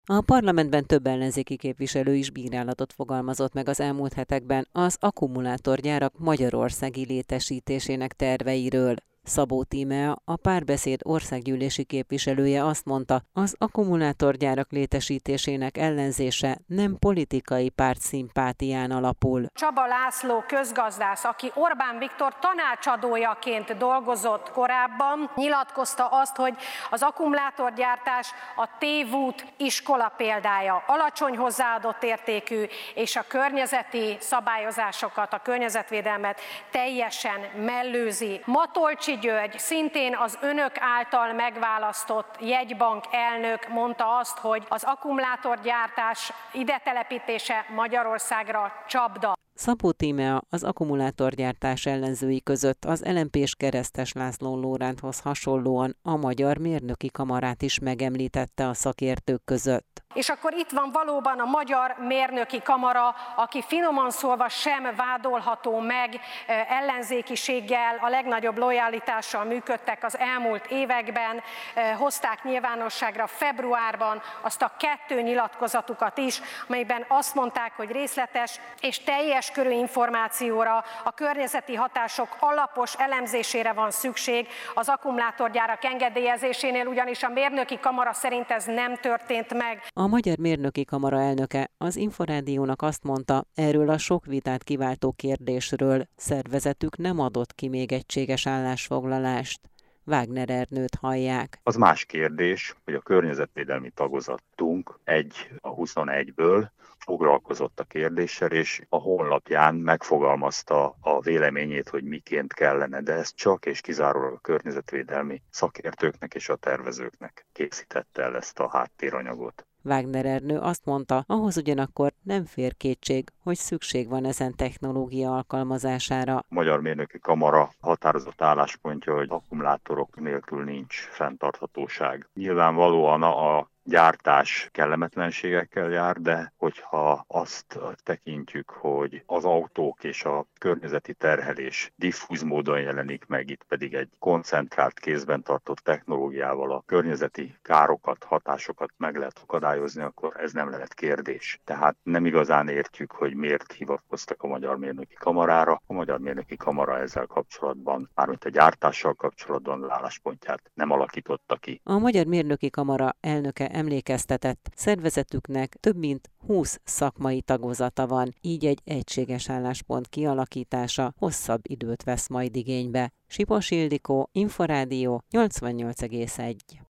A parlamentben több ellenzéki képviselő is bírálatot fogalmazott meg az elmúlt hetekben az akkumulátorgyárak magyarországi létesítésének terveiről. Szabó Tímea, a Párbeszéd országgyűlési képviselője azt mondta, az akkumulátorgyárak létesítésének ellenzése nem politikai pártszimpátián alapul. Csaba László közgazdász, aki Orbán Viktor tanácsadójaként dolgozott korábban, nyilatkozta azt, hogy az akkumulátorgyártás a tévút iskola példája, alacsony hozzáadott értékű, és a környezeti szabályozásokat, a környezetvédelmet teljesen mellőzi. Matolcsi György, szintén az önök által megválasztott jegybank elnök mondta azt, hogy az akkumulátorgyártás ide telepítése Magyarországra csapda. Szabó Tímea az akkumulátorgyártás ellenzői között az LMP-s Keresztes László Lóránthoz hasonlóan a Magyar Mérnöki Kamarát is megemlítette a szakértők között. És akkor itt van valóban a Magyar Mérnöki Kamara, aki finoman szólva sem vádolható meg ellenzékiséggel, a legnagyobb lojalitással működtek az elmúlt években, hozták nyilvánosságra februárban azt a 2 nyilatkozatukat is, amelyben azt mondták, hogy részletes és teljes körű információra, a környezeti hatások alapos elemzésére van szükség az akkumulátorgyárak engedélyezésénél, ugyanis a Mérnöki Kamara szerint ez nem történt meg. A Magyar Mérnöki Kamara elnöke az Inforádiónak azt mondta, erről a sok vitát kiváltó kérdésről szervezetük nem adott ki még egységes állásfoglalást. Wagner Ernőt hallják. Az más kérdés, hogy a környezetvédelmi tagozatunk a 21-ből foglalkozott a kérdéssel, és a honlapján megfogalmazta a véleményét, hogy miként kellene, de ezt csak és kizárólag a környezetvédelmi szakértőknek és a tervezőknek készítette el ezt a háttéranyagot. Wagner Ernő azt mondta, ahhoz ugyanakkor nem fér kétség, hogy szükség van ezen technológia alkalmazására. A Magyar Mérnöki Kamara határozott álláspontja, hogy akkumulátorok nélkül nincs fenntarthatóság. Nyilvánvalóan a gyártás kellemetlenségekkel jár, de hogyha azt tekintjük, hogy az autók és a környezeti terhelés diffúz módon jelenik meg, itt pedig egy koncentrált kézben tartott technológiával a környezeti károkat, hatásokat meg lehet akadályozni, akkor ez nem lehet kérdés. Tehát nem igazán értjük, hogy miért hivatkoztak a Magyar Mérnöki Kamarára. A Magyar Mérnöki Kamara ezzel kapcsolatban, mármint a gyártással kapcsolatban álláspontját nem alakította ki. A Magyar Mérnöki Kamara elnöke emlékeztetett, szervezetüknek több mint 20 szakmai tagozata van, így egy egységes álláspont kialakítása hosszabb időt vesz majd igénybe. Sipos Ildikó, Inforádió 88,1.